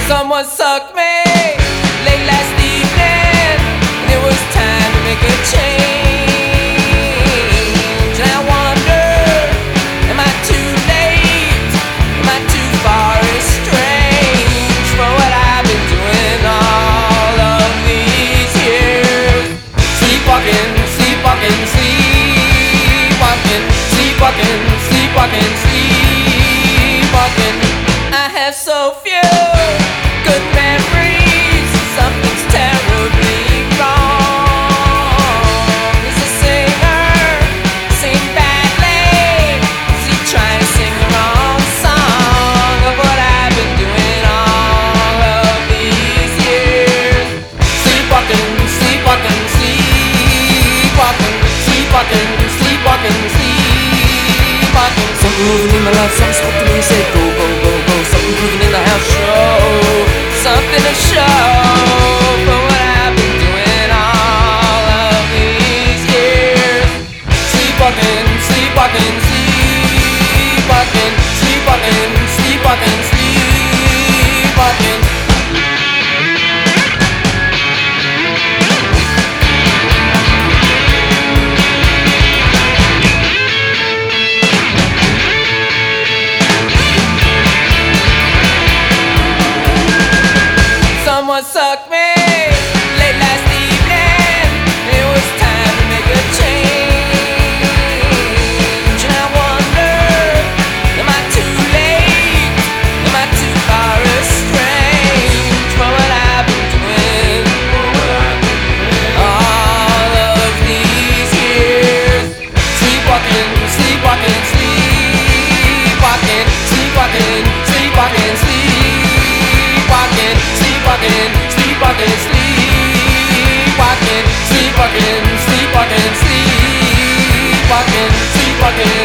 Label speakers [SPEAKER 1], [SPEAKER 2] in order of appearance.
[SPEAKER 1] Someone sucked me late last evening, and it was time to make a change. And I wonder, am I too late? Am I too far estranged from what I've been doing all of these years? Sleepwalking, sleepwalking, sleepwalking, sleepwalking, sleepwalking, sleepwalking. I have so few good memories. Something's terribly wrong. Is the singer sing badly? Is he trying to sing the wrong song of what I've been doing all of these years? Sleepwalking, sleepwalking, sleepwalking, sleepwalking, sleepwalking, sleepwalking. Something moving in my life, something spoke to me and said go, go, go, go. Something moving in the house show, something to show for what I've been doing all of these years. Sleepwalking, sleepwalking, sleepwalking, sleepwalking, sleepwalking, sleepwalking. Someone sucked me late last evening. It was time to make a change. And I wonder, am I too late? Am I too far estranged from what I've been doing all of these years? Sleepwalking, sleepwalking, sleepwalking, sleepwalking, sleepwalking, sleepwalking, sleepwalking, sleepwalking, sleepwalking, sleepwalking, sleepwalking, sleepwalking, sleepwalking.